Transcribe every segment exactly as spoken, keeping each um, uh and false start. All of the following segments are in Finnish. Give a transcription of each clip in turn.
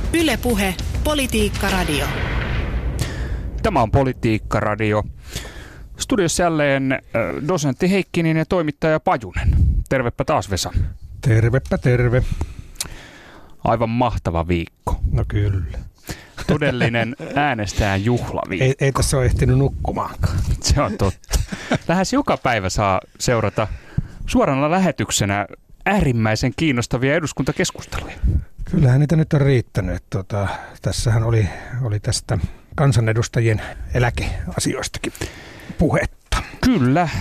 Yle Puhe, Politiikka-radio. Tämä on Politiikka-radio. Studiossa jälleen dosentti Heikkinen ja toimittaja Pajunen. Tervepä taas, Vesa. Tervepä terve. Aivan mahtava viikko. No kyllä. Todellinen äänestäjän juhlaviikko. Ei, ei tässä ole ehtinyt nukkumaankaan. Se on totta. Lähes joka päivä saa seurata suorana lähetyksenä äärimmäisen kiinnostavia eduskuntakeskusteluja. Kyllähän niitä nyt on riittänyt. Tota, tässähän oli, oli tästä kansanedustajien eläkeasioistakin puhetta. Kyllä,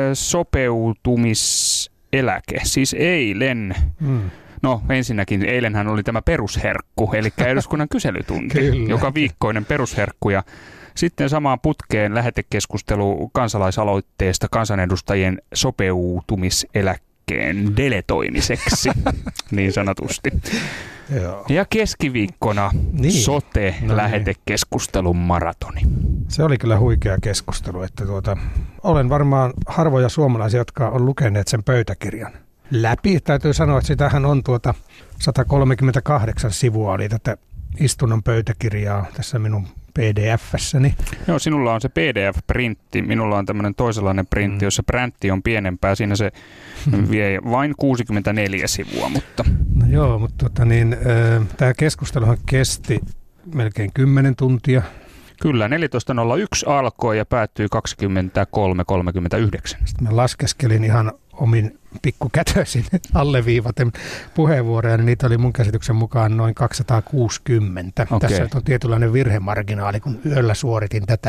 sopeutumiseläke. Siis eilen. Hmm. No ensinnäkin eilenhän oli tämä perusherkku, eli eduskunnan kyselytunti, Kyllä. joka viikkoinen perusherkku. Ja sitten samaan putkeen lähetekeskustelu kansalaisaloitteesta kansanedustajien sopeutumiseläkkeen deletoimiseksi, niin sanotusti. Joo. Ja keskiviikkona niin. sote-lähetekeskustelun maratoni. Se oli kyllä huikea keskustelu. Että tuota, olen varmaan harvoja suomalaisia, jotka on lukeneet sen pöytäkirjan läpi. Täytyy sanoa, että sitähän on tuota sata kolmekymmentäkahdeksan sivua oli tätä istunnon pöytäkirjaa tässä minun P D F-säni. Joo, sinulla on se P D F-printti, minulla on tämmöinen toisenlainen printti, mm. jossa präntti on pienempää. Siinä se vie vain kuusikymmentäneljä sivua, mutta... No joo, mutta tota niin, äh, tämä keskusteluhan kesti melkein kymmenen tuntia. Kyllä, neljätoista nolla yksi alkoi ja päättyi kaksikymmentäkolme kolmekymmentäyhdeksän. Sitten mä laskeskelin ihan omin pikkukätöisin alleviivaten puheenvuoroja, niin niitä oli mun käsityksen mukaan noin kaksisataakuusikymmentä. Okay. Tässä on tietynlainen virhemarginaali, kun yöllä suoritin tätä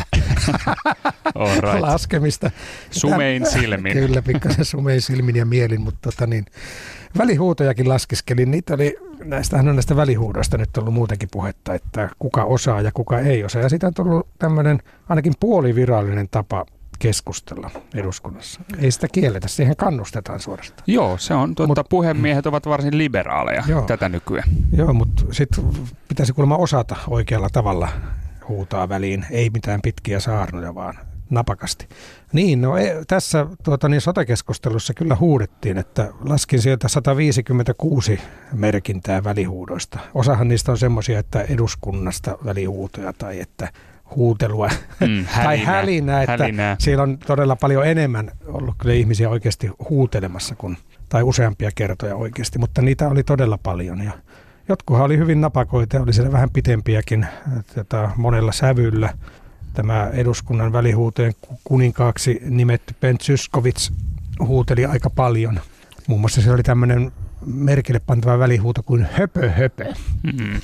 right. laskemista. Sumein silmin. Kyllä, pikkasen sumein silmin ja mielin, mutta tota niin, välihuutojakin laskeskelin. Niitä oli, näistähän on näistä välihuudoista nyt ollut muutenkin puhetta, että kuka osaa ja kuka ei osaa. Ja siitä on tullut tämmöinen ainakin puolivirallinen tapa keskustella eduskunnassa. Ei sitä kielletä, siihen kannustetaan suorastaan. Joo, se on tuota, Mut, puhemiehet ovat varsin liberaaleja joo, tätä nykyään. Joo, mutta sitten pitäisi kuulemma osata oikealla tavalla huutaa väliin. Ei mitään pitkiä saarnoja, vaan napakasti. Niin, no e, tässä tuota, niin sote-keskustelussa kyllä huudettiin, että laskin sieltä sata viisikymmentäkuusi merkintää välihuudoista. Osahan niistä on semmoisia, että eduskunnasta välihuutoja tai että huutelua mm, hälinä, tai hälinä, että hälinä. Siellä on todella paljon enemmän ollut kyllä ihmisiä oikeasti huutelemassa kuin, tai useampia kertoja oikeasti, mutta niitä oli todella paljon ja jotkuhan oli hyvin napakoita ja oli siellä vähän pitempiäkin tätä, monella sävyllä. Tämä eduskunnan välihuutojen kuninkaaksi nimetty Ben Zyskowicz huuteli aika paljon. Muun muassa se oli tämmöinen merkille pantava välihuuto kuin höpö höpö. Mm.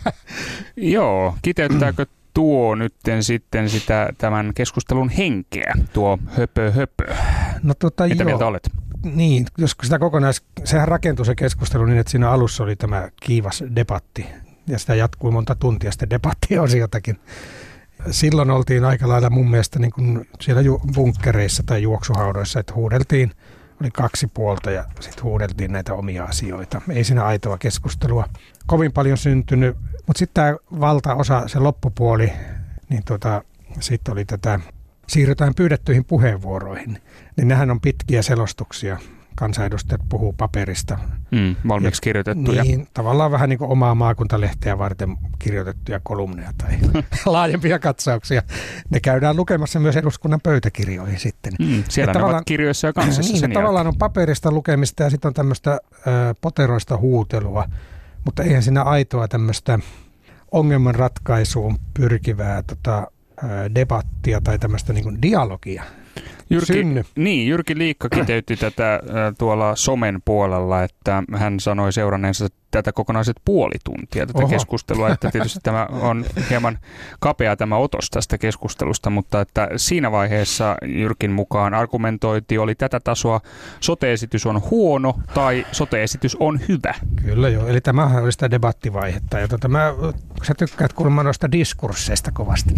Joo, kiteyttääkö tuo nytten sitten sitä tämän keskustelun henkeä, tuo höpö höpö? No tota Mitä joo. mieltä olet? Niin, jos sitä kokonais, sehän rakentui se keskustelu niin, että siinä alussa oli tämä kiivas debatti ja sitä jatkui monta tuntia sitten debattiosiotakin. Silloin oltiin aika lailla mun mielestä niin kuin siellä bunkkereissa tai juoksuhaudoissa, että huudeltiin, oli kaksi puolta ja sitten huudeltiin näitä omia asioita. Ei siinä aitoa keskustelua kovin paljon syntynyt, mutta sitten tämä valtaosa, se loppupuoli, niin tota, sitten oli tätä, siirrytään pyydettyihin puheenvuoroihin, niin nehän on pitkiä selostuksia. Kansanedustajat puhuu paperista. Mm, valmiiksi kirjoitettuja. Niin, tavallaan vähän niin kuin omaa maakuntalehteä varten kirjoitettuja kolumneja tai laajempia katsauksia. Ne käydään lukemassa myös eduskunnan pöytäkirjoihin sitten. Mm, siellä ne ovat kirjoissa ja kansassa niin, sen tavallaan on paperista lukemista ja sitten on tämmöistä ö, poteroista huutelua, mutta eihän siinä aitoa tämmöistä ongelman ratkaisuun pyrkivää tota, ö, debattia tai tämmöistä niin kuin dialogia. Jyrki, niin, Jyrki Liikka kiteytti tätä äh, tuolla somen puolella, että hän sanoi seuranneensa tätä kokonaiset puoli tuntia tätä Oho. keskustelua, että tietysti tämä on hieman kapea tämä otos tästä keskustelusta, mutta että siinä vaiheessa Jyrkin mukaan argumentointi oli tätä tasoa, sote-esitys on huono tai sote-esitys on hyvä. Kyllä joo, eli tämähän oli sitä debattivaihetta, ja tota, mä, sä tykkäät kuulemma noista diskursseista kovasti.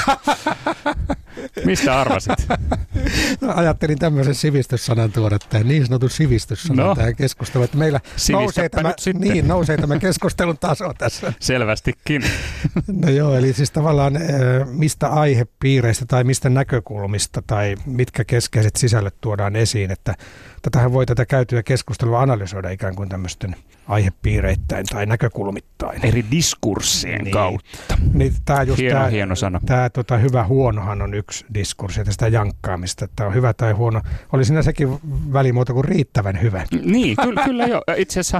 Mistä arvasit? No, ajattelin tämmöisen sivistyssanan tuoda tähän, niin sanotun sivistyssanan no, tähän keskusteluun, että meillä nousee tämä, niin, nousee tämä keskustelun taso tässä. Selvästikin. No joo, eli siis tavallaan mistä aihepiireistä tai mistä näkökulmista tai mitkä keskeiset sisällöt tuodaan esiin, että tätähän voi tätä käytyä keskustelua analysoida ikään kuin tämmöisten aihepiireittäin tai näkökulmittain. Eri diskurssien niin. kautta. Niin, tää just hieno, tää, hieno sana. Tämä tota, hyvä huonohan on yksi diskurssi, että sitä jankkaamista, että on hyvä tai huono. Oli siinä sekin välimuoto kuin riittävän hyvä. Niin, kyllä, kyllä jo. Itse asiassa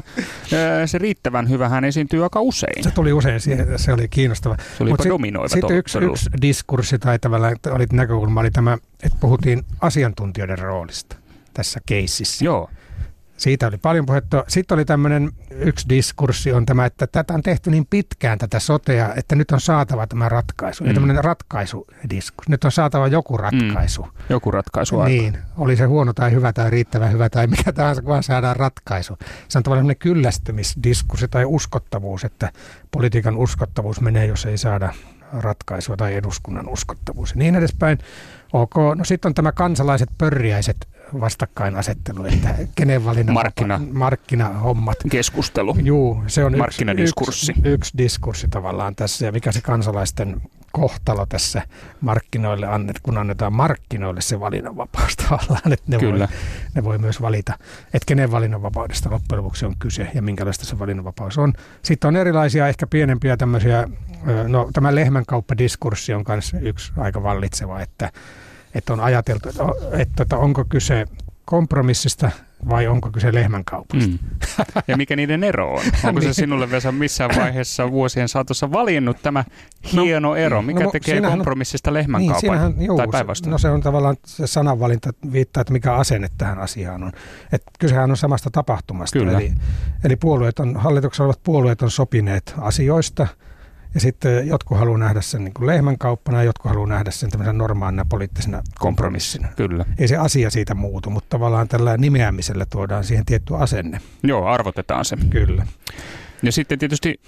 se riittävän hyvähän esiintyy aika usein. Se tuli usein, se oli kiinnostava. Se oli jopa dominoiva. Sitten yksi, yksi diskurssi tai tavallaan oli näkökulma oli tämä, että puhuttiin asiantuntijoiden roolista tässä keississä. Joo. Siitä oli paljon puhetta. Sitten oli tämmöinen yksi diskurssi on tämä, että tätä on tehty niin pitkään tätä sotea, että nyt on saatava tämä ratkaisu. Mm. Ja tämmöinen ratkaisudiskurssi. Nyt on saatava joku ratkaisu. Mm. Joku ratkaisu. Niin. Oli se huono tai hyvä tai riittävän hyvä tai mikä tahansa, kun vaan saadaan ratkaisu. Se on tavallaan semmoinen kyllästymisdiskurssi tai uskottavuus, että politiikan uskottavuus menee, jos ei saada ratkaisua tai eduskunnan uskottavuus. Niin edespäin. Ok. No sitten on tämä kansalaiset pörriäiset vastakkainasettelu, että kenen valinnan Markkina. markkinahommat. Keskustelu. Juu, se on yksi, yksi, yksi diskurssi tavallaan tässä ja mikä se kansalaisten kohtalo tässä markkinoille annet, kun annetaan markkinoille se valinnanvapaus tavallaan, että ne, voi, ne voi myös valita, että kenen valinnanvapaudesta loppujen lopuksi on kyse ja minkälaista se valinnanvapaus on. Sitten on erilaisia ehkä pienempiä tämmöisiä, no tämä lehmänkauppadiskurssi on myös yksi aika vallitseva, että Että on ajateltu, että, että, että onko kyse kompromissista vai onko kyse lehmänkaupasta. Mm. Ja mikä niiden ero on? Onko se sinulle, Vesa, missään vaiheessa vuosien saatossa valinnut tämä hieno ero? Mikä no, tekee kompromissista lehmänkaupan? Niin, juu, tai päinvastoin? No se on tavallaan se sananvalinta viittaa, että mikä asenne tähän asiaan on. Että kysehän on samasta tapahtumasta. Kyllä. Eli, eli puolueet on, hallituksessa olevat puolueet on sopineet asioista. Ja sitten jotkut haluaa nähdä sen niin kuin lehmänkauppana ja jotkut haluaa nähdä sen tämmöisen normaalina poliittisena kompromissina. Kyllä. Ei se asia siitä muutu, mutta tavallaan tällä nimeämisellä tuodaan siihen tietty asenne. Joo, arvotetaan se. Kyllä. Ja sitten tietysti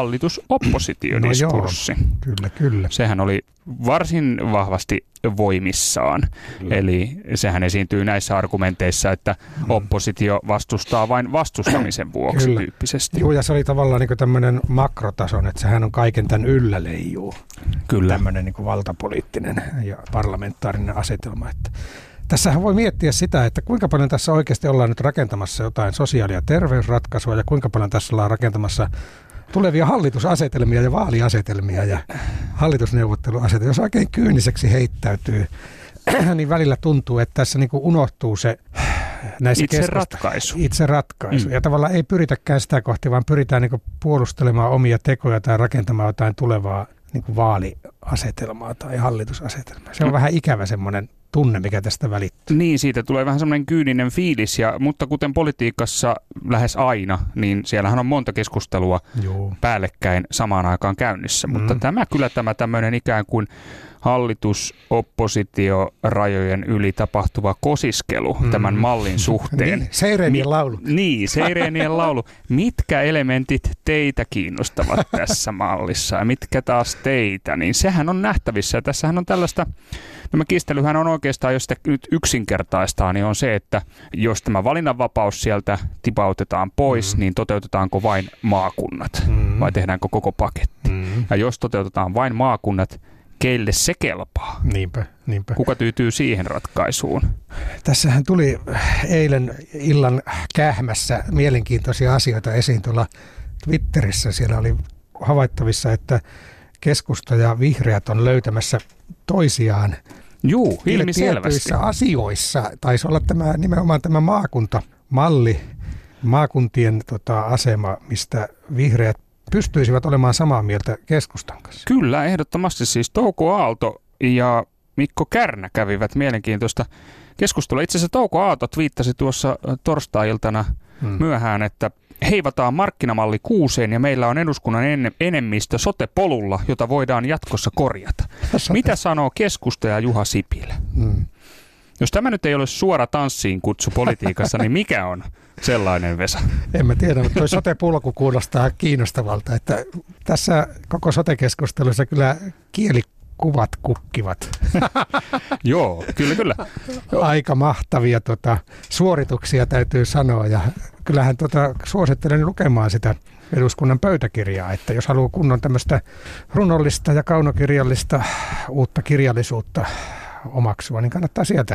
hallitus-oppositiodiskurssi. No joo, kyllä, kyllä. Sehän oli varsin vahvasti voimissaan. Kyllä. Eli sehän esiintyy näissä argumenteissa, että oppositio vastustaa vain vastustamisen vuoksi kyllä. tyyppisesti. Joo, ja se oli tavallaan niin tämmöinen makrotason, että sehän on kaiken tämän yllä leijuu. Kyllä. Tämmöinen niin valtapoliittinen ja parlamentaarinen asetelma, että tässähän voi miettiä sitä, että kuinka paljon tässä oikeasti ollaan nyt rakentamassa jotain sosiaali- ja terveysratkaisua ja kuinka paljon tässä ollaan rakentamassa tulevia hallitusasetelmia ja vaaliasetelmia ja hallitusneuvotteluasetelmia. Jos oikein kyyniseksi heittäytyy, niin välillä tuntuu, että tässä niin kuin unohtuu se näissä itse ratkaisu. Itse ratkaisu. Mm. Ja tavallaan ei pyritäkään sitä kohti, vaan pyritään niin kuin puolustelemaan omia tekoja tai rakentamaan jotain tulevaa niin kuin vaaliasetelmaa tai hallitusasetelmaa. Se on mm. vähän ikävä semmoinen tunne, mikä tästä välittyy. Niin, siitä tulee vähän semmoinen kyyninen fiilis, ja, mutta kuten politiikassa lähes aina, niin siellähän on monta keskustelua Joo. päällekkäin samaan aikaan käynnissä. Mm. Mutta tämä kyllä tämä tämmöinen ikään kuin hallitus-oppositio-rajojen yli tapahtuva kosiskelu mm. tämän mallin suhteen. Niin, seireenien Mi- laulu. Niin, seireenien laulu. Mitkä elementit teitä kiinnostavat tässä mallissa ja mitkä taas teitä? Niin sehän on nähtävissä. Ja tässähän on tällaista, tämä kiistelyhän on oikeastaan, jos sitä nyt yksinkertaistaa, niin on se, että jos tämä valinnanvapaus sieltä tipautetaan pois, mm. niin toteutetaanko vain maakunnat mm. vai tehdäänkö koko paketti? Mm. Ja jos toteutetaan vain maakunnat, keille se kelpaa? Niinpä, niinpä. Kuka tyytyy siihen ratkaisuun? Tässähän tuli eilen illan kähmässä mielenkiintoisia asioita esiin tuolla Twitterissä. Siellä oli havaittavissa, että keskusta ja vihreät on löytämässä toisiaan. Juu, ilmiselvästi. Asioissa taisi olla tämä, nimenomaan tämä maakuntamalli, maakuntien tota, asema, mistä vihreät pystyisivät olemaan samaa mieltä keskustan kanssa. Kyllä, ehdottomasti siis Touko Aalto ja Mikko Kärnä kävivät mielenkiintoista keskustelua. Itse asiassa Touko Aalto twiittasi tuossa torstai-iltana hmm. myöhään, että heivataan markkinamalli kuuseen ja meillä on eduskunnan en- enemmistö sote-polulla, jota voidaan jatkossa korjata. Sote. Mitä sanoo keskusta ja Juha Sipilä? Hmm. Jos tämä nyt ei ole suora tanssiin kutsu politiikassa, niin mikä on sellainen, Vesa? En mä tiedä, mutta tuo sote-pulku kuulostaa kiinnostavalta, että tässä koko sote-keskustelussa kyllä kielikuvat kukkivat. Joo, kyllä, kyllä. Aika mahtavia tota, suorituksia täytyy sanoa ja kyllähän tota, suosittelen lukemaan sitä eduskunnan pöytäkirjaa, että jos haluaa kunnon tämmöistä runollista ja kaunokirjallista uutta kirjallisuutta omaksua, niin kannattaa sieltä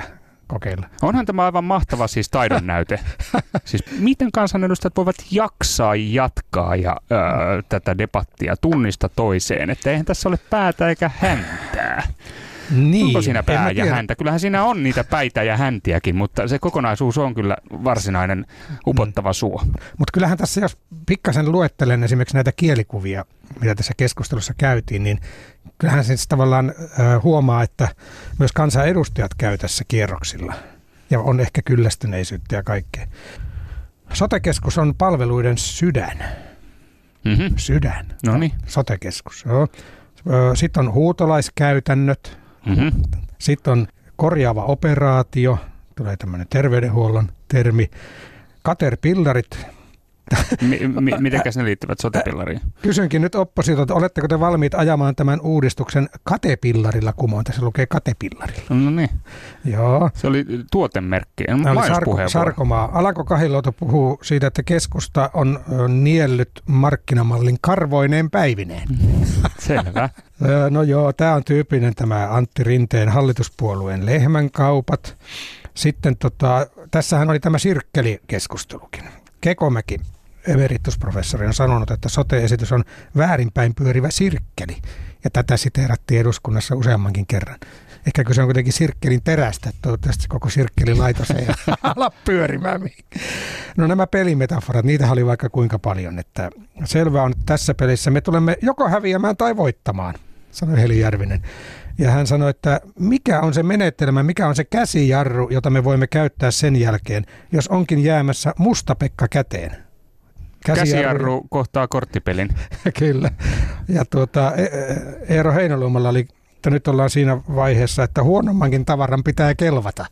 kokeilla. Onhan tämä aivan mahtava siis taidon näyte. Siis miten kansanedustajat voivat jaksaa jatkaa ja öö, tätä debattia tunnista toiseen, että eihän tässä ole päätä eikä häntää. Niin, onko siinä pää ja häntä? Kyllähän siinä on niitä päitä ja häntiäkin, mutta se kokonaisuus on kyllä varsinainen upottava suo. Mm. Mutta kyllähän tässä, jos pikkasen luettelen esimerkiksi näitä kielikuvia, mitä tässä keskustelussa käytiin, niin kyllähän siis tavallaan äh, huomaa, että myös kansanedustajat käy tässä kierroksilla ja on ehkä kyllästyneisyyttä ja kaikkea. Sote-keskus on palveluiden sydän. Mm-hmm. Sydän. Noniin. Sote-keskus, joo. Sitten on huutolaiskäytännöt. Mm-hmm. Sitten on korjaava operaatio, tulee tämmöinen terveydenhuollon termi. Caterpillarit. Mi- mi- mitenkäs ne liittyvät sote-pillariin? Kysynkin nyt oppositiolta, oletteko te valmiit ajamaan tämän uudistuksen katepillarilla kumoon? Tässä lukee katepillarilla. No niin. Joo. Se oli tuotemerkki, mainospuheenvuoro. Sarkomaa. Alanko Kahiluoto puhuu siitä, että keskusta on niellyt markkinamallin karvoineen päivineen. Selvä. No joo, tämä on tyypillinen tämä Antti Rinteen hallituspuolueen lehmänkaupat. Sitten tota, tässähän oli tämä sirkkelikeskustelukin. Kekomäki, emeritusprofessori, on sanonut, että sote-esitys on väärinpäin pyörivä sirkkeli. Ja tätä siteerattiin eduskunnassa useammankin kerran. Ehkä kyse on kuitenkin sirkkelin terästä, että toivottavasti koko sirkkelilaitos ei ala pyörimään. No nämä pelimetaforat, niitä oli vaikka kuinka paljon. Että selvä on, että tässä pelissä me tulemme joko häviämään tai voittamaan, sanoi Heli Järvinen. Ja hän sanoi, että mikä on se menetelmä, mikä on se käsijarru, jota me voimme käyttää sen jälkeen, jos onkin jäämässä musta Pekka käteen. Käsijarru, Käsijarru kohtaa korttipelin. Kyllä. Ja tuota, Eero Heinäluomalla oli, että nyt ollaan siinä vaiheessa, että huonommankin tavaran pitää kelvata.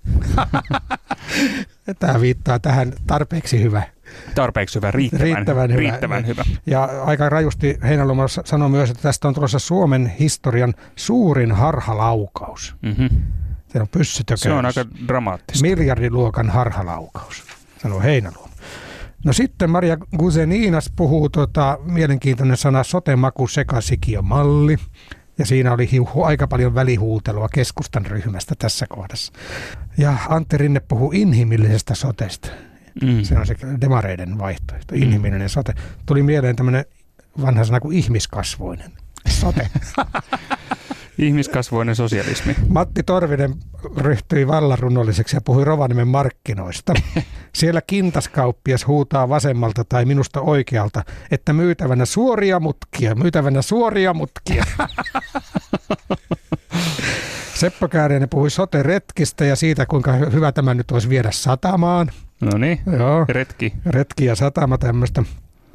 Tämä viittaa tähän tarpeeksi hyvä. Tarpeeksi hyvä, riittävän, riittävän, hyvä. riittävän hyvä. Ja aika rajusti Heinäluoma sanoi myös, että tästä on tulossa Suomen historian suurin harhalaukaus. Mm-hmm. Se on pyssytökäys. Se on aika dramaattista. Miljardiluokan harhalaukaus, sanoi Heinäluoma. No sitten Maria Guzeninas puhuu, tota, mielenkiintoinen sana, sote-maku sekasikiomalli. Ja siinä oli hiuhu, aika paljon välihuutelua keskustan ryhmästä tässä kohdassa. Ja Antti Rinne puhuu inhimillisestä sotesta. Mm. Se on se demareiden vaihtoehto, inhimillinen mm. sote. Tuli mieleen tämmöinen vanha sana kuin ihmiskasvoinen sote. Ihmiskasvoinen sosialismi. Matti Torvinen ryhtyi vallanrunnolliseksi ja puhui Rovaniemen markkinoista. Siellä kintaskauppias huutaa vasemmalta tai minusta oikealta, että myytävänä suoria mutkia, myytävänä suoria mutkia. Seppo Kääriäinen puhui sote-retkistä ja siitä, kuinka hyvä tämä nyt olisi viedä satamaan. No niin, Joo. retki. Retki ja satama, tämmöistä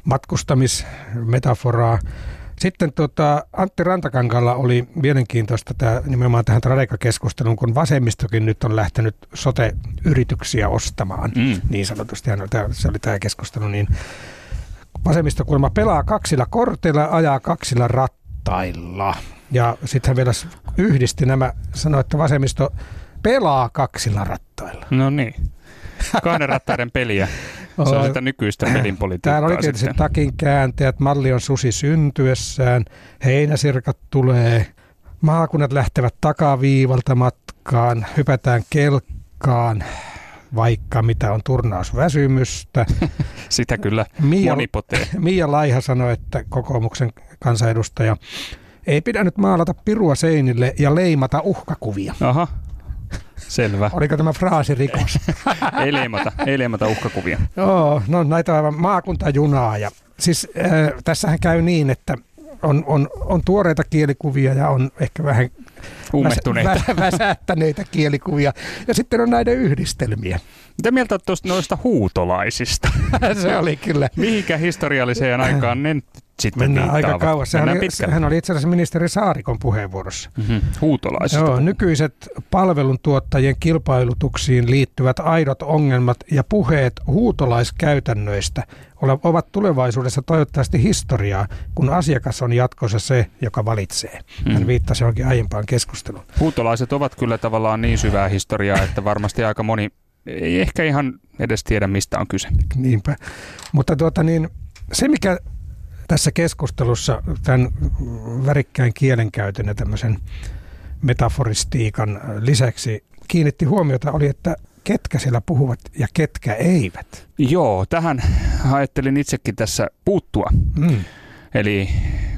matkustamismetaforaa. Sitten tota, Antti Rantakankaalla oli mielenkiintoista tämä, nimenomaan tähän Tradeka-keskusteluun, kun vasemmistokin nyt on lähtenyt sote-yrityksiä ostamaan, mm. niin sanotusti. Se oli tämä keskustelu. Niin vasemmisto kuulemma pelaa kaksilla korteilla, ajaa kaksilla rattailla. Ja sitten hän vielä yhdisti nämä, sanoi, että vasemmisto pelaa kaksilla rattailla. No niin. Kahden rattaiden peliä. Se on sitä nykyistä pelinpolitiikkaa. Täällä oli tietysti sitten takin kääntäjät, malli on susi syntyessään, heinäsirkat tulee, maakunnat lähtevät takaviivalta matkaan, hypätään kelkkaan, vaikka mitä on turnausväsymystä. Sitä kyllä Mia, moni potee. Mia Laiha sanoi, että kokoomuksen kansanedustaja ei pidä nyt maalata pirua seinille ja leimata uhkakuvia. Aha. Selvä. Oliko tämä fraasirikos? ei leimata, ei leimata uhkakuvia. Joo, no näitä on aivan maakuntajunaa. Ja, siis äh, tässähän käy niin, että on, on, on tuoreita kielikuvia ja on ehkä vähän ummehtuneita. Väs, väsähtäneitä kielikuvia. Ja sitten on näiden yhdistelmiä. Mitä mieltä olet tuosta noista huutolaisista? Se oli kyllä. Mihinkä historialliseen aikaan ne sitten Mennään viittaavat? aika kauas. Sehän oli, sehän oli itse asiassa ministeri Saarikon puheenvuorossa. Mm-hmm. Huutolaisista. Joo, nykyiset palveluntuottajien kilpailutuksiin liittyvät aidot ongelmat ja puheet huutolaiskäytännöistä ovat tulevaisuudessa toivottavasti historiaa, kun asiakas on jatkossa se, joka valitsee. Mm. Hän viittasi johonkin aiempaan keskusteluun. Huutolaiset ovat kyllä tavallaan niin syvää historiaa, että varmasti aika moni ei ehkä ihan edes tiedä, mistä on kyse. Niinpä. Mutta tuota niin, se mikä tässä keskustelussa tämän värikkään kielenkäytön ja tämmöisen metaforistiikan lisäksi kiinnitti huomiota, oli, että ketkä siellä puhuvat ja ketkä eivät. Joo, tähän ajattelin itsekin tässä puuttua. Mm. Eli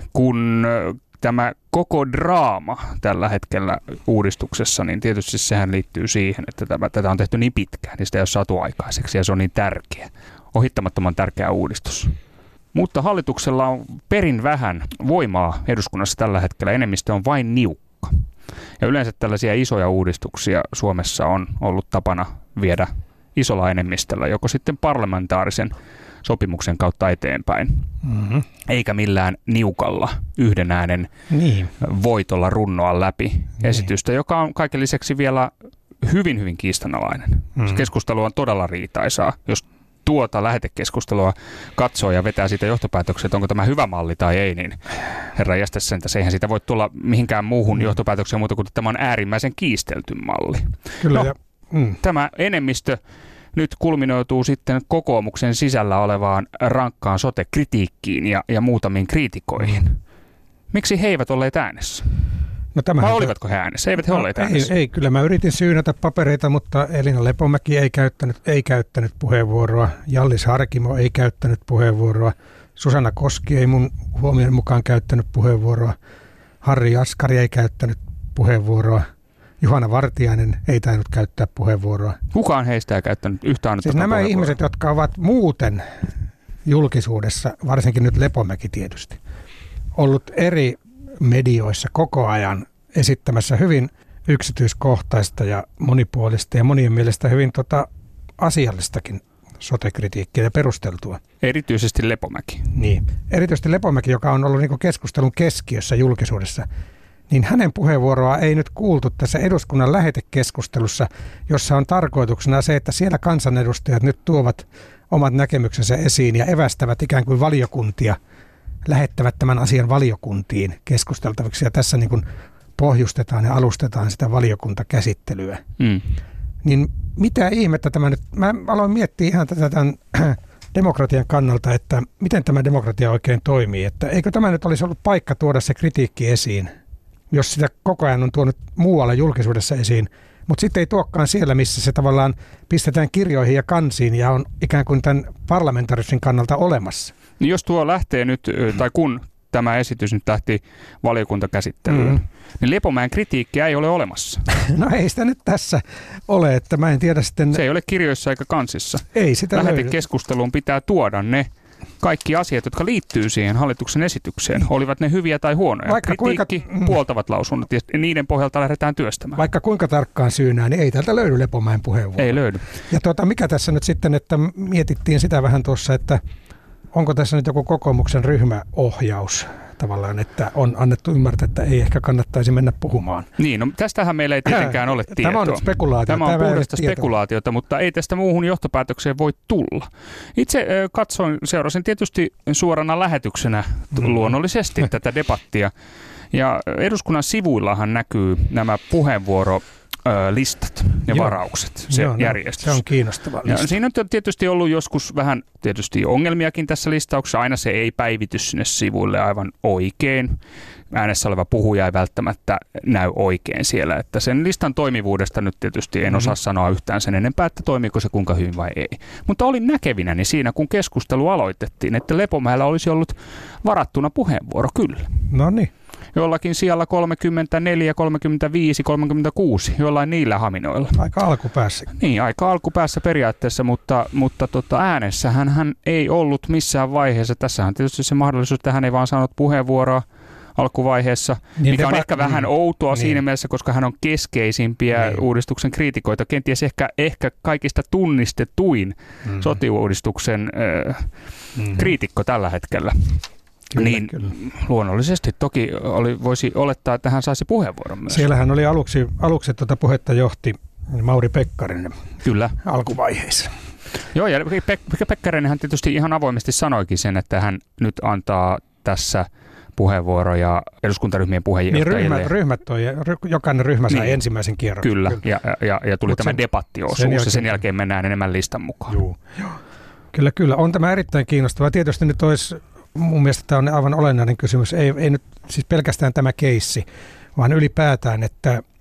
kun tämä koko draama tällä hetkellä uudistuksessa, niin tietysti sehän liittyy siihen, että tämä, tätä on tehty niin pitkään, niin sitä ei ole saatu aikaiseksi ja se on niin tärkeä, ohittamattoman tärkeä uudistus. Mutta hallituksella on perin vähän voimaa eduskunnassa tällä hetkellä, enemmistö on vain niukka. Ja yleensä tällaisia isoja uudistuksia Suomessa on ollut tapana viedä isolla enemmistöllä, joko sitten parlamentaarisen sopimuksen kautta eteenpäin, mm-hmm. eikä millään niukalla yhden äänen niin. voitolla runnoa läpi niin. esitystä, joka on kaiken lisäksi vielä hyvin, hyvin kiistanalainen. Mm-hmm. Keskustelu on todella riitaisaa, jos tuota lähetekeskustelua katsoo ja vetää siitä johtopäätöksiä, että onko tämä hyvä malli tai ei, niin herra jästäs sentäs, eihän siitä voi tulla mihinkään muuhun mm. johtopäätökseen muuta kuin, että tämä on äärimmäisen kiistelty malli. Kyllä, no, ja, mm. Tämä enemmistö nyt kulminoituu sitten kokoomuksen sisällä olevaan rankkaan sote-kritiikkiin ja, ja muutamiin kriitikoihin. Mm. Miksi he eivät olleet äänessä? No Vai olivatko he äänessä? Eivät he no, olleet äänessä? Ei, ei, kyllä mä yritin syynätä papereita, mutta Elina Lepomäki ei käyttänyt, ei käyttänyt puheenvuoroa. Jallis Harkimo ei käyttänyt puheenvuoroa. Susanna Koski ei mun huomioon mukaan käyttänyt puheenvuoroa. Harri Jaskari ei käyttänyt puheenvuoroa. Juhana Vartiainen ei tainnut käyttää puheenvuoroa. Kukaan heistä ei käyttänyt yhtään siis nämä ihmiset, jotka ovat muuten julkisuudessa, varsinkin nyt Lepomäki tietysti, ollut eri medioissa koko ajan esittämässä hyvin yksityiskohtaista ja monipuolista ja monien mielestä hyvin tota asiallistakin sote-kritiikkiä ja perusteltua. Erityisesti Lepomäki. Niin, erityisesti Lepomäki, joka on ollut niin kuin keskustelun keskiössä julkisuudessa, niin hänen puheenvuoroa ei nyt kuultu tässä eduskunnan lähetekeskustelussa, jossa on tarkoituksena se, että siellä kansanedustajat nyt tuovat omat näkemyksensä esiin ja evästävät ikään kuin valiokuntia, lähettävät tämän asian valiokuntiin keskusteltavaksi ja tässä niin kuin pohjustetaan ja alustetaan sitä valiokuntakäsittelyä. Mm. Niin mitä ihmettä tämä nyt, mä aloin miettiä ihan tätä tämän demokratian kannalta, että miten tämä demokratia oikein toimii, että eikö tämä nyt olisi ollut paikka tuoda se kritiikki esiin, jos sitä koko ajan on tuonut muualla julkisuudessa esiin, mutta sitten ei tuokaan siellä, missä se tavallaan pistetään kirjoihin ja kansiin ja on ikään kuin tämän parlamentarismin kannalta olemassa. Niin jos tuo lähtee nyt, tai kun tämä esitys nyt lähti valiokuntakäsittelyyn, mm. niin Lepomäen kritiikkiä ei ole olemassa. No ei sitä nyt tässä ole, että mä en tiedä sitten. Se ei ole kirjoissa eikä kansissa. Ei sitä löydy. Lähetekeskusteluun pitää tuoda ne kaikki asiat, jotka liittyy siihen hallituksen esitykseen, olivat ne hyviä tai huonoja. Vaikka Kritiikki, kuinka, puoltavat lausunnot ja niiden pohjalta lähdetään työstämään. Vaikka kuinka tarkkaan syynää, niin ei täältä löydy Lepomäen puheenvuoro. Ei löydy. Ja tuota, mikä tässä nyt sitten, että mietittiin sitä vähän tuossa, että onko tässä nyt joku kokoomuksen ryhmäohjaus tavallaan, että on annettu ymmärtää, että ei ehkä kannattaisi mennä puhumaan. Niin, no tästähän meillä ei tietenkään ole tietoa. Tämä on nyt spekulaatio. Tämä on Tämä puhdasta spekulaatiota, mutta ei tästä muuhun johtopäätökseen voi tulla. Itse äh, katsoin, seurasin tietysti suorana lähetyksenä mm. luonnollisesti tätä debattia. Ja eduskunnan sivuillahan näkyy nämä puheenvuoro listat ja Joo. varaukset, se Joo, järjestys. Se on kiinnostava lista. Ja siinä on tietysti ollut joskus vähän tietysti ongelmiakin tässä listauksessa. Aina se ei päivity sinne sivuille aivan oikein. Äänessä oleva puhuja ei välttämättä näy oikein siellä. Että sen listan toimivuudesta nyt tietysti en mm-hmm. osaa sanoa yhtään sen enempää, että toimiiko se kuinka hyvin vai ei. Mutta olin näkevinäni siinä, kun keskustelu aloitettiin, että Lepomäellä olisi ollut varattuna puheenvuoro kyllä. No niin. Jollakin sijalla kolmekymmentäneljä, kolmekymmentäviisi, kolmekymmentäkuusi, jollain niillä haminoilla. Aika alkupäässä. Niin, aika alkupäässä periaatteessa, mutta, mutta tota, äänessähän hän ei ollut missään vaiheessa. Tässähän on tietysti se mahdollisuus, että hän ei vaan saanut puheenvuoroa alkuvaiheessa, niin mikä on ehkä mm, vähän outoa niin. siinä mielessä, koska hän on keskeisimpiä niin. uudistuksen kriitikoita, kenties ehkä, ehkä kaikista tunnistetuin mm. sote-uudistuksen äh, mm. kriitikko tällä hetkellä. Kyllä, niin kyllä. Luonnollisesti toki oli, voisi olettaa, että hän saisi puheenvuoron myös. Siellähän oli aluksi, aluksi tuota puhetta johti Mauri Pekkarinen kyllä. alkuvaiheessa. Joo, ja Pek- Pekkarinen hän tietysti ihan avoimesti sanoikin sen, että hän nyt antaa tässä puheenvuoroja eduskuntaryhmien puheenjohtajille. Niin ryhmät, ryhmät toi, jokainen ryhmä sai niin. ensimmäisen kierroksen. Kyllä, kyllä. Ja, ja, ja tuli Mut tämä sen, debattiosuus sen jälkeen, ja sen jälkeen mennään enemmän listan mukaan. Joo. Kyllä, kyllä. On tämä erittäin kiinnostavaa. Tietysti nyt olisi, mun mielestä tämä on aivan olennainen kysymys. Ei, ei nyt siis pelkästään tämä keissi, vaan ylipäätään, että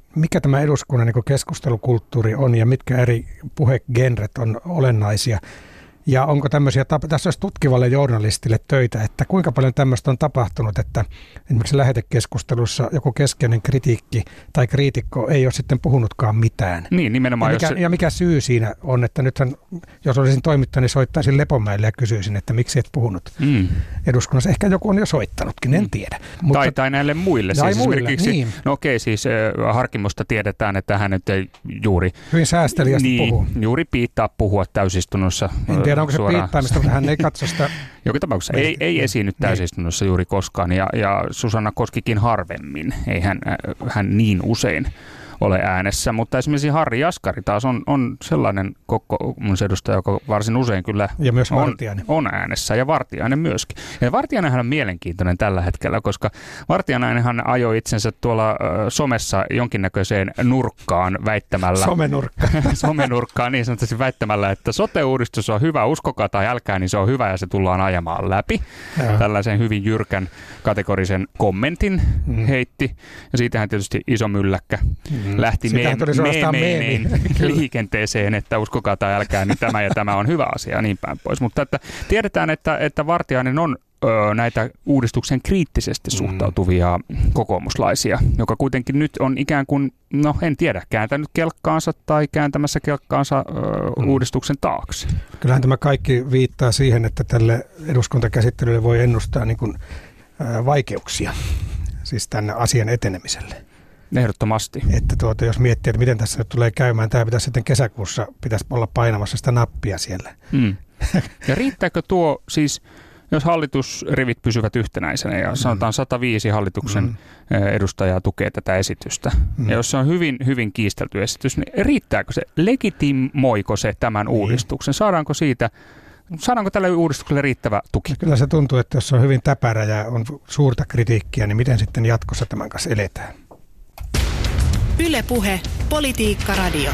mikä tämä eduskunnan niin keskustelukulttuuri on ja mitkä eri puhegenret on olennaisia. Ja onko tämmöisiä, tässä olisi tutkivalle journalistille töitä, että kuinka paljon tämmöistä on tapahtunut, että esimerkiksi lähetekeskustelussa joku keskeinen kritiikki tai kriitikko ei ole sitten puhunutkaan mitään. Niin, nimenomaan. Ja mikä, jos se... ja mikä syy siinä on, että nythän, jos olisin toimittaja, niin soittaisin Lepomäelle ja kysyisin, että miksi et puhunut mm. eduskunnassa. Ehkä joku on jo soittanutkin, en tiedä. Mutta, tai, tai näille muille. Tai siis muille, niin. No okei, siis äh, Harkimosta tiedetään, että hän nyt ei juuri... Hyvin säästeliästi niin, puhuu. Juuri piittaa puhua täysistunnossa. En tiedä, onko se piittaamista, mutta hän ei katso sitä. Joka tapauksessa ei, ei esiinny täysistunnossa juuri koskaan, ja, ja Susanna Koskikin harvemmin. Ei hän, hän niin usein ole äänessä, mutta esimerkiksi Harri Jaskari taas on, on sellainen kokoomusedustaja, joka varsin usein kyllä ja myös on, on äänessä, ja Vartiainen myöskin. Ja Vartiainenhan on mielenkiintoinen tällä hetkellä, koska Vartiainenhan ajoi itsensä tuolla somessa jonkinnäköiseen nurkkaan väittämällä. Somenurkkaan. Somenurkkaan niin sanotusti väittämällä, että sote-uudistus on hyvä, uskokaa tai älkää, niin se on hyvä ja se tullaan ajamaan läpi. Ja. Tällaisen hyvin jyrkän kategorisen kommentin mm. heitti, ja siitähän tietysti iso mylläkkä mm. lähti meemeineen liikenteeseen, että uskokaa tai älkää, niin tämä ja tämä on hyvä asia ja niin päin pois. Mutta että tiedetään, että, että Vartiainen on ö, näitä uudistuksen kriittisesti suhtautuvia mm. kokoomuslaisia, joka kuitenkin nyt on ikään kuin, no en tiedä, kääntänyt kelkkaansa tai kääntämässä kelkkaansa ö, mm. uudistuksen taakse. Kyllähän tämä kaikki viittaa siihen, että tälle eduskuntakäsittelylle voi ennustaa niin kuin, ä, vaikeuksia, siis tänne asian etenemiselle. Ehdottomasti. Että tuota, jos miettii, että miten tässä nyt tulee käymään, tämä pitäisi sitten kesäkuussa pitäisi olla painamassa sitä nappia siellä. Mm. Ja riittääkö tuo siis, jos hallitusrivit pysyvät yhtenäisenä ja sanotaan sata viisi hallituksen mm. edustajaa tukee tätä esitystä, mm. ja jos se on hyvin, hyvin kiistelty esitys, niin riittääkö se, legitimoiko se tämän mm. uudistuksen, saadaanko siitä, saadaanko tälle uudistukselle riittävä tuki? Kyllä se tuntuu, että jos se on hyvin täpärä ja on suurta kritiikkiä, niin miten sitten jatkossa tämän kanssa eletään? Yle Puhe, Politiikka Radio.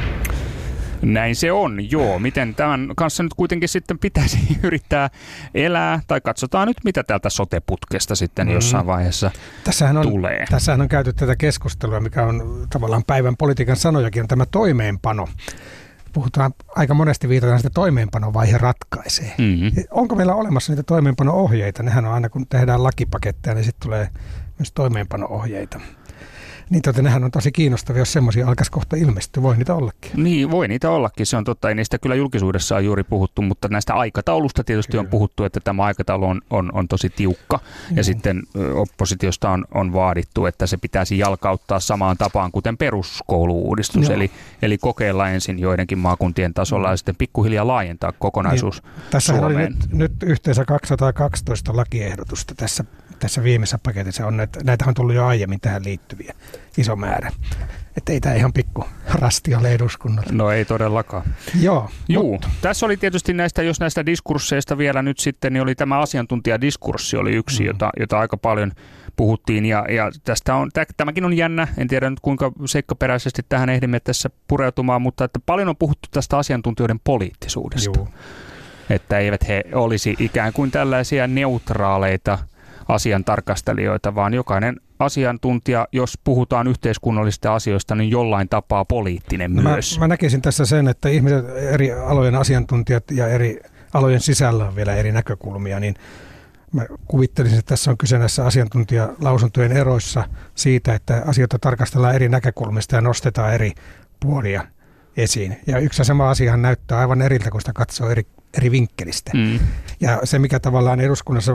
Näin se on, joo. Miten tämän kanssa nyt kuitenkin sitten pitäisi yrittää elää, tai katsotaan nyt, mitä täältä sote-putkesta sitten mm. jossain vaiheessa tässähän on, tulee. Tässähän on käyty tätä keskustelua, mikä on tavallaan päivän politiikan sanojakin, on tämä toimeenpano. Puhutaan aika monesti, viitataan sitä toimeenpanovaihe ratkaisee. Mm-hmm. Onko meillä olemassa niitä toimeenpano-ohjeita? Nehän on aina, kun tehdään lakipaketteja, niin sitten tulee myös toimeenpano-ohjeita. Niin totta, nehän on tosi kiinnostavia, jos semmoisia alkaisi kohta ilmestyä. Voi niitä ollakin. Niin, voi niitä ollakin. Se on totta. Ei niistä kyllä julkisuudessa on juuri puhuttu, mutta näistä aikataulusta tietysti kyllä on puhuttu, että tämä aikataulu on, on, on tosi tiukka. Ja mm. sitten oppositiosta on, on vaadittu, että se pitäisi jalkauttaa samaan tapaan kuten peruskoulu-uudistus. Eli, eli kokeilla ensin joidenkin maakuntien tasolla ja sitten pikkuhiljaa laajentaa kokonaisuus niin, Suomeen. Tässä oli nyt, nyt yhteensä kaksisataakaksitoista lakiehdotusta tässä tässä viimeisessä paketissa on, että näitä on tullut jo aiemmin tähän liittyviä iso määrä. Että ei tämä ihan pikku rasti ole eduskunnalle. No ei todellakaan. Joo. Juu. Mutta tässä oli tietysti näistä, jos näistä diskursseista vielä nyt sitten, niin oli tämä asiantuntijadiskurssi oli yksi, mm. jota, jota aika paljon puhuttiin. Ja, ja tästä on, tämäkin on jännä, en tiedä nyt kuinka seikkaperäisesti tähän ehdimme tässä pureutumaan, mutta että paljon on puhuttu tästä asiantuntijoiden poliittisuudesta. Juu. Että eivät he olisi ikään kuin tällaisia neutraaleita asian tarkastelijoita, vaan jokainen asiantuntija, jos puhutaan yhteiskunnallisista asioista, niin jollain tapaa poliittinen no myös. Mä, mä näkisin tässä sen, että ihmiset, eri alojen asiantuntijat ja eri alojen sisällä on vielä eri näkökulmia, niin mä kuvittelisin, että tässä on kyse näissä asiantuntijalausuntojen eroissa siitä, että asioita tarkastellaan eri näkökulmista ja nostetaan eri puolia esiin. Ja yksi ja sama asiahan näyttää aivan eriltä, kun sitä katsoo eri, eri vinkkelistä. Mm. Ja se, mikä tavallaan eduskunnassa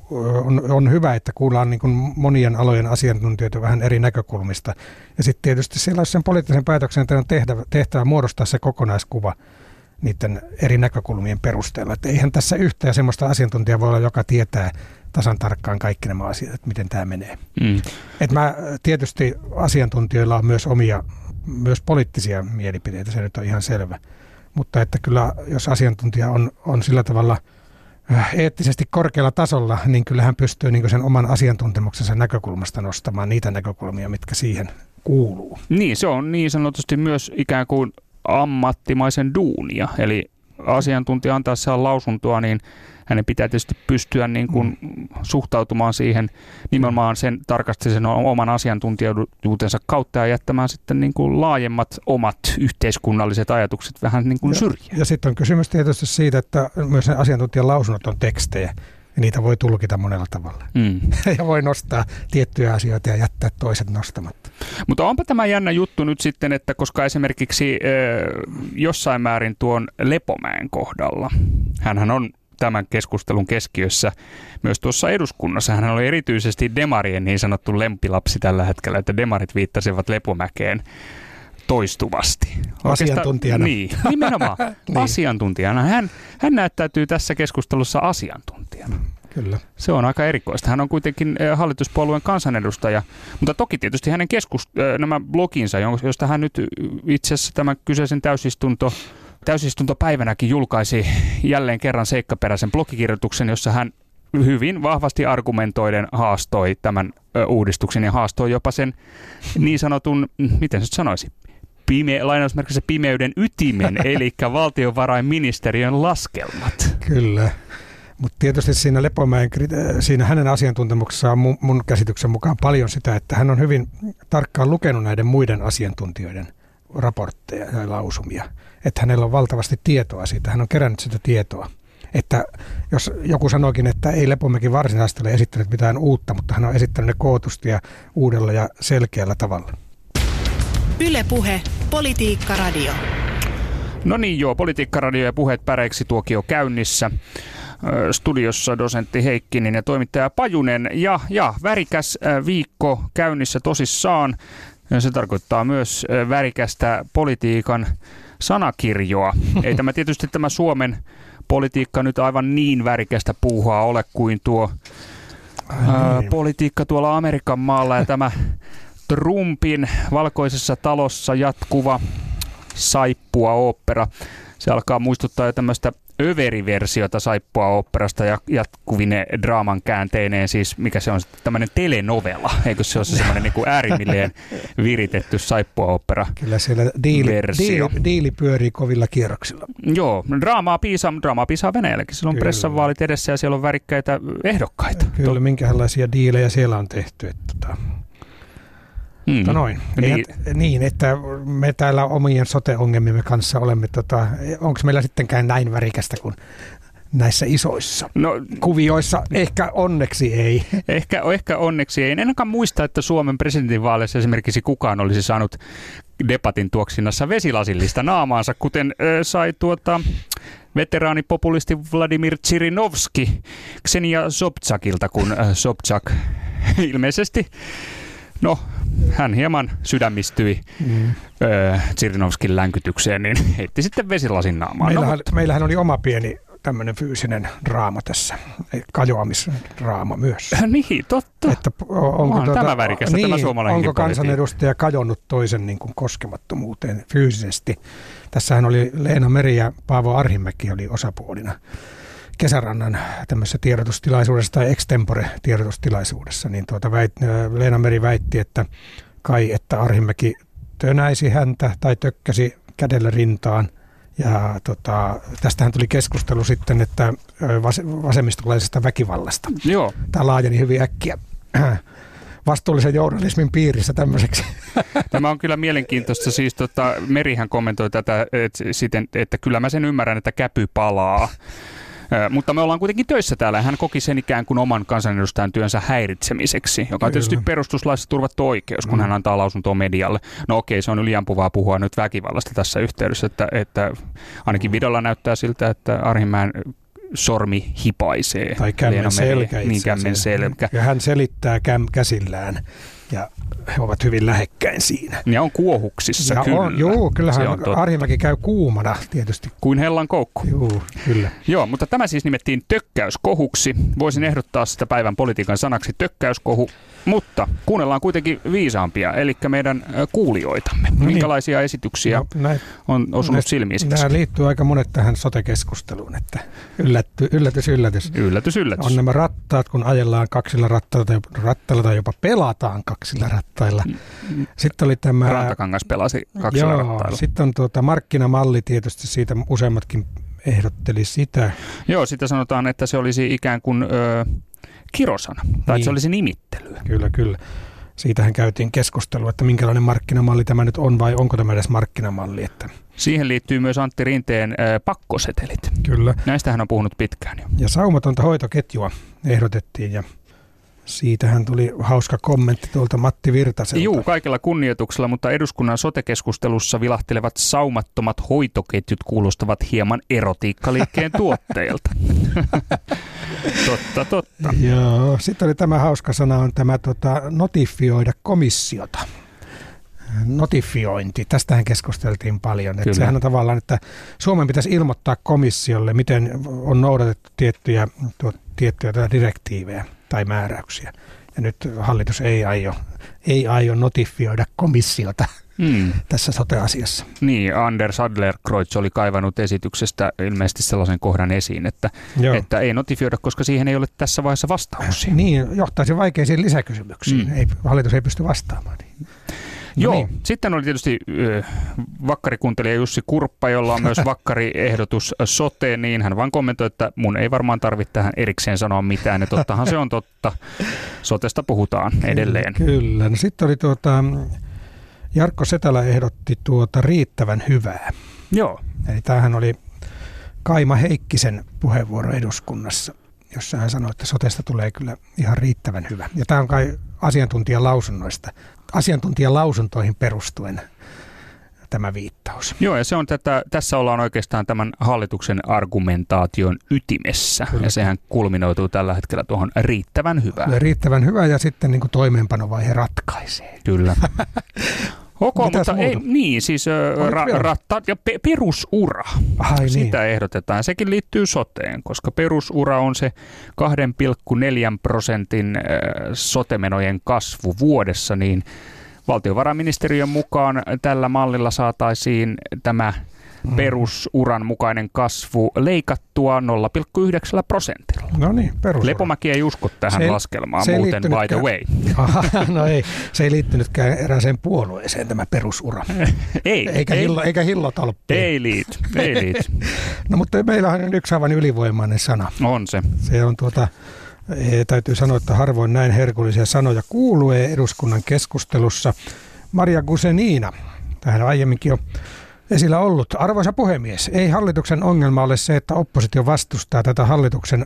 On, on hyvä, että kuullaan niin kuin monien alojen asiantuntijoita vähän eri näkökulmista. Ja sitten tietysti siellä olisi sen poliittisen päätöksenteon tehtävä, tehtävä muodostaa se kokonaiskuva niiden eri näkökulmien perusteella. Että eihän tässä yhtään semmoista asiantuntijaa voi olla, joka tietää tasan tarkkaan kaikki nämä asiat, että miten tämä menee. Mm. Et mä, tietysti asiantuntijoilla on myös omia, myös poliittisia mielipiteitä, se nyt on ihan selvä. Mutta että kyllä, jos asiantuntija on, on sillä tavalla eettisesti korkealla tasolla, niin kyllä hän pystyy niin kuin sen oman asiantuntemuksensa näkökulmasta nostamaan niitä näkökulmia, mitkä siihen kuuluu. Niin, se on niin sanotusti myös ikään kuin ammattimaisen duunia, eli asiantuntija antaessaan lausuntoa, niin hänen pitää tietysti pystyä niin kuin mm. suhtautumaan siihen nimenomaan sen tarkasti sen oman asiantuntijuutensa kautta ja jättämään sitten niin kuin laajemmat omat yhteiskunnalliset ajatukset vähän niin kuin syrjään. Ja, ja sitten on kysymys tietysti siitä, että myös ne asiantuntijan lausunnot on tekstejä. Ja niitä voi tulkita monella tavalla. Mm. Ja voi nostaa tiettyjä asioita ja jättää toiset nostamatta. Mutta onpa tämä jännä juttu nyt sitten, että koska esimerkiksi äh, jossain määrin tuon Lepomäen kohdalla, hänhän on tämän keskustelun keskiössä myös tuossa eduskunnassa. Hän oli erityisesti demarien niin sanottu lempilapsi tällä hetkellä, että demarit viittasivat Lepomäkeen toistuvasti. Asiantuntijana. Niin, nimenomaan niin. Asiantuntijana. Hän, hän näyttäytyy tässä keskustelussa asiantuntijana. Kyllä. Se on aika erikoista. Hän on kuitenkin hallituspuolueen kansanedustaja, mutta toki tietysti hänen keskust- nämä bloginsa, josta hän nyt itse asiassa tämän kyseisen täysistunto, täysistuntopäivänäkin julkaisi jälleen kerran seikkaperäisen blogikirjoituksen, jossa hän hyvin vahvasti argumentoiden haastoi tämän uudistuksen ja haastoi jopa sen niin sanotun, miten se sanoisi, pime, lainausmerkissä pimeyden ytimen, eli valtiovarainministeriön laskelmat. Kyllä, mutta tietysti siinä Lepomäen, siinä hänen asiantuntemuksessaan mun, mun käsityksen mukaan paljon sitä, että hän on hyvin tarkkaan lukenut näiden muiden asiantuntijoiden raportteja ja lausumia, että hänellä on valtavasti tietoa siitä, hän on kerännyt sitä tietoa. Että jos joku sanoikin, että ei Lepomäki varsinaisesti ole esittänyt mitään uutta, mutta hän on esittänyt ne kootusti ja uudella ja selkeällä tavalla. Yle Puhe, Politiikka Radio. No niin joo, Politiikka Radio ja Puheet päreiksi tuokio käynnissä. Studiossa dosentti Heikkinen ja toimittaja Pajunen. Ja, ja värikäs viikko käynnissä tosissaan. Se tarkoittaa myös värikästä politiikan sanakirjoa. Ei tämä tietysti tämä Suomen politiikka nyt aivan niin värikästä puuhaa ole kuin tuo ää, politiikka tuolla Amerikan maalla ja tämä Trumpin valkoisessa talossa jatkuva saippua-ooppera. Se alkaa muistuttaa jo tämmöistä överiversiota saippua-oopperasta ja jatkuvine draaman käänteineen, siis mikä se on tämmöinen telenovela, eikö se ole se semmoinen niin kuin äärimmilleen viritetty saippua-ooppera. Kyllä siellä diili, diili, diili pyörii kovilla kierroksilla. Joo, draamaa piisaa, draamaa piisaa Venäjälläkin. Siellä on Kyllä. pressanvaalit edessä ja siellä on värikkäitä ehdokkaita. Kyllä, minkälaisia diilejä siellä on tehty. Että Mm. noin. Niin. niin, että me täällä omien sote-ongelmiemme kanssa olemme, tota, onko meillä sittenkään näin värikästä kuin näissä isoissa no, kuvioissa? Ehkä onneksi ei. Ehkä, ehkä onneksi ei. En ainakaan muista, että Suomen presidentinvaaleissa esimerkiksi kukaan olisi saanut debatin tuoksinnassa vesilasillista naamaansa, kuten äh, sai tuota veteraanipopulisti Vladimir Žirinovski Ksenia Sobčakilta, kun äh, Sobčak ilmeisesti no, hän hieman sydämistyi mm. öö, Žirinovskin länkytykseen, niin heitti sitten vesilasin naamaan. Meillähän, no, meillähän oli oma pieni tämmöinen fyysinen draama tässä, kajoamisdraama myös. Niin, totta. Että onko tuota, tämä värikästä, niin, tämä suomalainenkin onko kansanedustaja kajonnut toisen niin kuin koskemattomuuteen fyysisesti? Tässähän oli Leena Meri ja Paavo Arhinmäki oli osapuolina Kesärannan tämmöisessä tiedotustilaisuudessa tai extempore-tiedotustilaisuudessa, niin tuota väit, Leena Meri väitti, että kai, että Arhinmäki tönäisi häntä tai tökkäsi kädellä rintaan. Ja tota, tästähän tuli keskustelu sitten, että vas, vasemmistolaisesta väkivallasta. Joo. Tämä laajeni hyvin äkkiä vastuullisen journalismin piirissä tämmöiseksi. Tämä on kyllä mielenkiintoista. Siis tota, Merihän kommentoi tätä et, siten, että kyllä mä sen ymmärrän, että käpy palaa. Mutta me ollaan kuitenkin töissä täällä. Hän koki sen ikään kuin oman kansanedustajan työnsä häiritsemiseksi, joka on tietysti perustuslaissa turvattu oikeus, kun mm. hän antaa lausuntoa medialle. No okei, se on yliampuvaa puhua nyt väkivallasta tässä yhteydessä, että, että ainakin videolla näyttää siltä, että Arhinmäen sormi hipaisee. Tai kämmen selkä. Niin, kämmen selkä. Ja hän selittää käm käsillään. Ja he ovat hyvin lähekkäin siinä. Ja on kuohuksissa, ja kyllä. On, joo, kyllähän Arhinmäki käy kuumana tietysti. Kuin hellan koukku. Joo, kyllä. Joo, mutta tämä siis nimettiin tökkäyskohuksi. Voisin ehdottaa sitä päivän politiikan sanaksi tökkäyskohu, mutta kuunnellaan kuitenkin viisaampia, eli meidän kuulijoitamme. No niin. Minkälaisia esityksiä no, näin, on osunut näin, silmiin? Nämä liittyy aika monet tähän sote-keskusteluun, että yllätty, yllätys, yllätys. Yllätys, yllätys. On nämä rattaat, kun ajellaan kaksilla rattailla, rattailla tai jopa pelataan kaksilla rattailla. Sitten oli tämä Rantakangas pelasi kaksilla joo, rattailla. Sitten on tuota markkinamalli tietysti, siitä useammatkin ehdotteli sitä. Joo, sitä sanotaan, että se olisi ikään kuin ö, kirosana, tai niin. Että se olisi nimittelyä. Kyllä, kyllä. Siitähän käytiin keskustelua, että minkälainen markkinamalli tämä nyt on vai onko tämä edes markkinamalli. Että... Siihen liittyy myös Antti Rinteen ö, pakkosetelit. Kyllä. Näistähän on puhunut pitkään jo. Ja saumatonta hoitoketjua ehdotettiin ja siitähän tuli hauska kommentti tuolta Matti Virtaselta. Juu, kaikella kunnioituksella, mutta eduskunnan sote-keskustelussa vilahtelevat saumattomat hoitoketjut kuulostavat hieman erotiikkaliikkeen tuotteilta. Totta, totta. Joo, sitten oli tämä hauska sana, on tämä tota, notifioida komissiota. Notifiointi, tästähän keskusteltiin paljon. Että sehän on tavallaan, että Suomen pitäisi ilmoittaa komissiolle, miten on noudatettu tiettyjä, tuo, tiettyjä direktiivejä tai määräyksiä. Ja nyt hallitus ei aio, ei aio notifioida komissiota hmm. tässä sote-asiassa. Niin, Anders Adlercreutz oli kaivannut esityksestä ilmeisesti sellaisen kohdan esiin, että, että ei notifioida, koska siihen ei ole tässä vaiheessa vastauksia. Niin, johtaisi vaikeisiin lisäkysymyksiin. Hmm. Ei, hallitus ei pysty vastaamaan. No Joo, niin. Sitten oli tietysti äh, vakkarikuntelija Jussi Kurppa, jolla on myös vakkariehdotus sote, niin hän vaan kommentoi, että mun ei varmaan tarvitse tähän erikseen sanoa mitään, ja tottahan se on totta. Sotesta puhutaan edelleen. Kyllä, kyllä. No sitten oli tuota, Jarkko Setälä ehdotti tuota riittävän hyvää. Joo. Eli tämähän oli Kaima Heikkisen puheenvuoro eduskunnassa, jossa hän sanoi, että sotesta tulee kyllä ihan riittävän hyvä. Ja tämä on kai asiantuntijalausunnoista. asiantuntijalausuntoihin perustuen tämä viittaus. Joo, ja se on tätä, tässä ollaan oikeastaan tämän hallituksen argumentaation ytimessä, Kyllä. ja sehän kulminoituu tällä hetkellä tuohon riittävän hyvä. Kyllä, riittävän hyvä, ja sitten niin kuin toimeenpanovaihe ratkaisee. Kyllä. Ok, mutta ei, niin, siis ra, ratta, ja pe, perusura, Ai sitä niin. ehdotetaan. Sekin liittyy soteen, koska perusura on se kaksi pilkku neljä prosentin sotemenojen kasvu vuodessa, niin valtiovarainministeriön mukaan tällä mallilla saataisiin tämä perusuran mukainen kasvu leikattua nolla pilkku yhdeksän prosentilla. No niin, perusura. Lepomäki ei usko tähän se, laskelmaan, se muuten by the way. Aha, no ei, se ei liittynytkään erääseen puolueeseen tämä perusura. ei. Eikä, ei, hillo, eikä hillotolppiin. Ei liity, ei liity. No mutta meillähän on yksi aivan ylivoimainen sana. On se. Se on tuota, täytyy sanoa, että harvoin näin herkullisia sanoja kuuluu eduskunnan keskustelussa. Maria Guzenina, tähän on aiemminkin jo esillä ollut. Arvoisa puhemies, ei hallituksen ongelma ole se, että oppositio vastustaa tätä hallituksen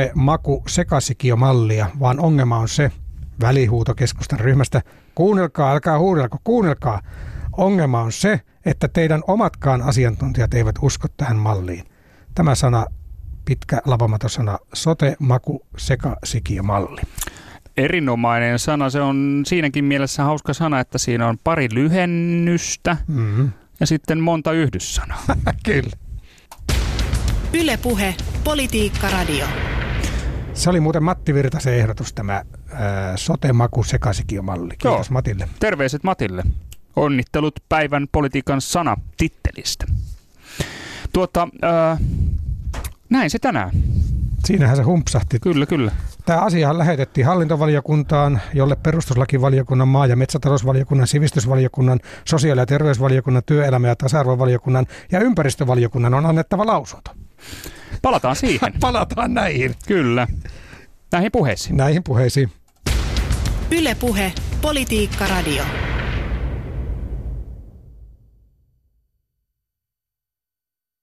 sote-maku-sekasikiomallia, vaan ongelma on se, välihuuto keskustan ryhmästä, kuunnelkaa, älkää huudelko, kuunnelkaa. Ongelma on se, että teidän omatkaan asiantuntijat eivät usko tähän malliin. Tämä sana, pitkä lavamaton sana, sote-maku-sekasikiomalli. Erinomainen sana, se on siinäkin mielessä hauska sana, että siinä on pari lyhennystä. Mm-hmm. Ja sitten monta yhdyssanaa. Kyllä. Yle Puhe, Politiikka Radio. Se oli muuten Matti Virtasen ehdotus, tämä ää, sote-maku-sekasikiomalli. Kiitos Joo. Matille. Terveiset Matille. Onnittelut päivän politiikan sana tittelistä. Tuota, ää, näin se tänään. Siinähän se humpsahti. Kyllä, kyllä. Tämä asiahan lähetettiin hallintovaliokuntaan, jolle perustuslakivaliokunnan, maa- ja metsätalousvaliokunnan, sivistysvaliokunnan, sosiaali- ja terveysvaliokunnan, työelämä- ja tasa-arvovaliokunnan ja ympäristövaliokunnan on annettava lausunto. Palataan siihen. Palataan näihin. Kyllä. Näihin puheisiin. Näihin puheisiin. Yle Puhe, Politiikka Radio.